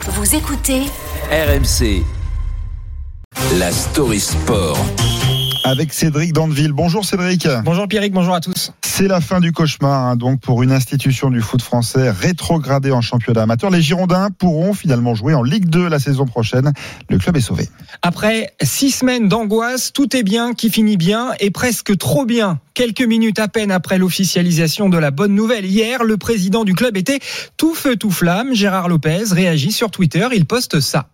Vous écoutez RMC, la story sport. Avec Cédric Dandeville. Bonjour Cédric. Bonjour Pierrick, bonjour à tous. C'est la fin du cauchemar donc pour une institution du foot français rétrogradée en championnat amateur. Les Girondins pourront finalement jouer en Ligue 2 la saison prochaine. Le club est sauvé. Après 6 semaines d'angoisse, tout est bien qui finit bien et presque trop bien. Quelques minutes à peine après l'officialisation de la bonne nouvelle hier, le président du club était tout feu tout flamme. Gérard Lopez réagit sur Twitter, il poste ça.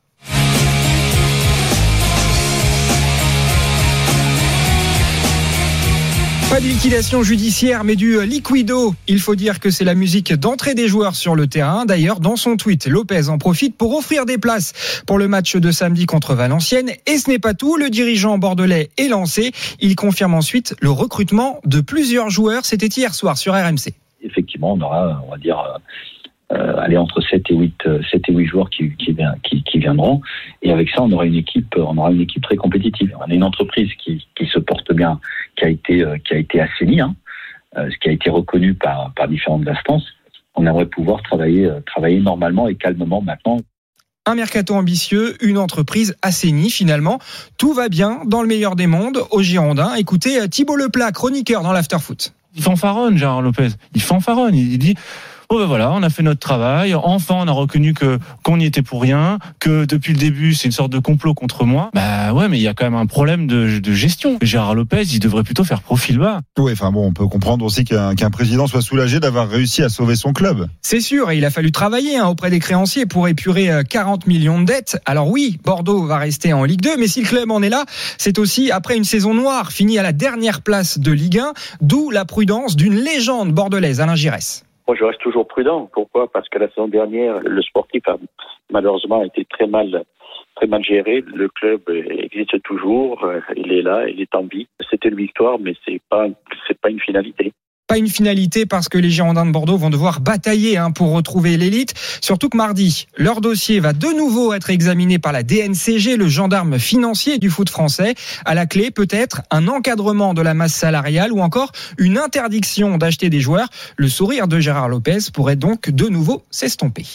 Pas de liquidation judiciaire, mais du liquido. Il faut dire que c'est la musique d'entrée des joueurs sur le terrain. D'ailleurs, dans son tweet, Lopez en profite pour offrir des places pour le match de samedi contre Valenciennes. Et ce n'est pas tout, le dirigeant bordelais est lancé. Il confirme ensuite le recrutement de plusieurs joueurs. C'était hier soir sur RMC. Effectivement, on aura, on va dire, entre 7 et 8 joueurs qui viendront. Et avec ça, on aura une équipe très compétitive. On a une entreprise qui se porte bien, qui a été assainie, ce qui a été reconnu par différentes instances. On aimerait pouvoir travailler normalement et calmement maintenant. Un mercato ambitieux, une entreprise assainie finalement. Tout va bien dans le meilleur des mondes aux Girondins. Écoutez Thibaut Leplat, chroniqueur dans l'Afterfoot. Il fanfaronne, Gérard Lopez. Il dit... Oh ben voilà, on a fait notre travail. Enfin, on a reconnu qu'on n'y était pour rien, que depuis le début, c'est une sorte de complot contre moi. Bah ouais, mais il y a quand même un problème de gestion. Gérard Lopez, il devrait plutôt faire profil bas. Oui, enfin bon, on peut comprendre aussi qu'un président soit soulagé d'avoir réussi à sauver son club. C'est sûr, et il a fallu travailler auprès des créanciers pour épurer 40 millions de dettes. Alors oui, Bordeaux va rester en Ligue 2, mais si le club en est là, c'est aussi après une saison noire, finie à la dernière place de Ligue 1, d'où la prudence d'une légende bordelaise, Alain Giresse. Moi, je reste toujours prudent. Pourquoi ? Parce que la saison dernière, le sportif a malheureusement été très mal géré. Le club existe toujours. Il est là, il est en vie. C'était une victoire, mais c'est pas une finalité. Pas une finalité parce que les Girondins de Bordeaux vont devoir batailler pour retrouver l'élite. Surtout que mardi, leur dossier va de nouveau être examiné par la DNCG, le gendarme financier du foot français. À la clé, peut-être un encadrement de la masse salariale ou encore une interdiction d'acheter des joueurs. Le sourire de Gérard Lopez pourrait donc de nouveau s'estomper.